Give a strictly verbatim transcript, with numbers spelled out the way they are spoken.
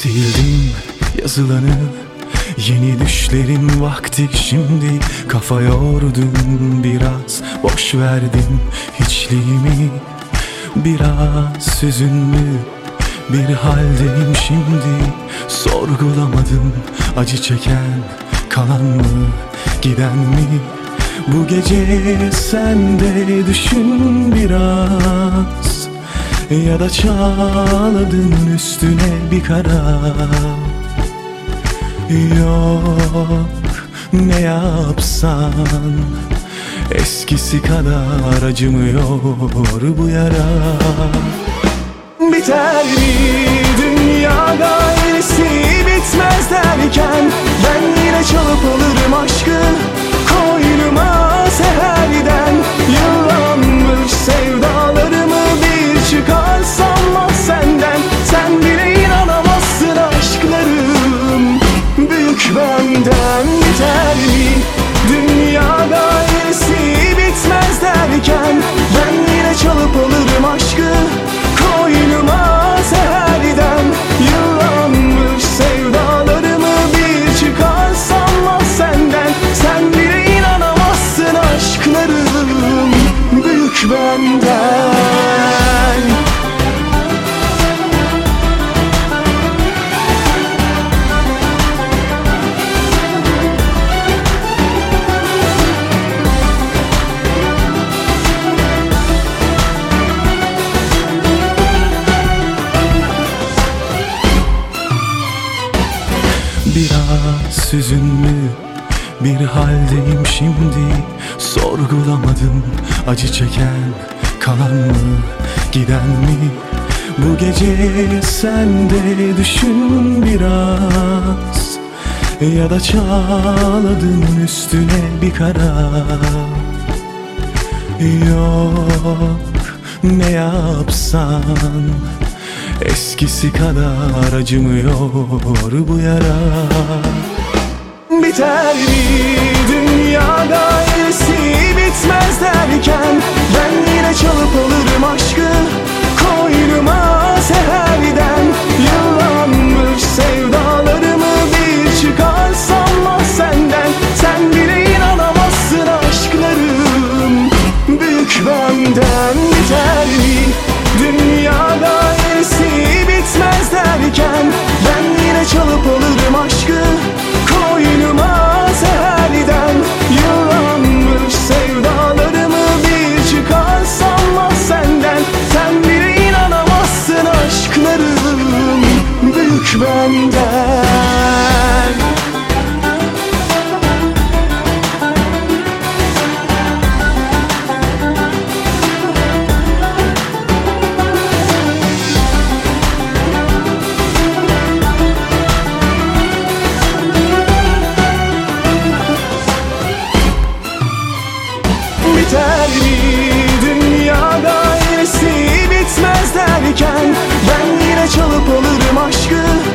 Sildim yazılanı, yeni düşlerin vakti şimdi. Kafa yordum biraz, boş verdim hiçliğimi. Biraz hüzünlü bir haldeyim şimdi. Sorgulamadım, acı çeken kalan mı giden mi? Bu gece sen de düşün biraz, ya da çağladın üstüne bir kara. Yok, ne yapsan eskisi kadar acımıyor bu yara. Biter mi dünyada iyisi bitmez derken, ben yine çalıp alırım aşkı koynuma seherden. Yıllanmış sevdalarımı bir çıkarsam ah senden, sen bile inanamazsın aşklarım büyük benden. Biter mi dünyada iyisi bitmez derken, ben yine çalıp alırım aşkı koynuma seherden. Yıllanmış sevdalarımı bir çıkarsam ah senden, sen bile inanamazsın aşklarım büyük benden. Biraz hüzünlü bir haldeyim şimdi. Sorgulamadım, acı çeken kalan mı giden mi? Bu gece sen de düşün biraz, ya da çağladın üstüne bir kara. Yok, ne yapsan eskisi kadar acımıyor bu yara. Biter mi dünyada iyisi bitmez derken, ben yine çalıp alırım aşkı koynuma seherden. Yıllanmış sevdalarımı bir çıkarsam ah senden, sen bile inanamazsın aşklarım büyük benden. Biter mi dünyada iyisi bitmez derken, ben yine çalıp alırım aşkı koynuma seherden. Yıllanmış sevdalarımı bir çıkarsam ah senden, sen bile inanamazsın aşklarım büyük benden. Biter mi dünyada iyisi bitmez derken, ben yine çalıp alırım aşkı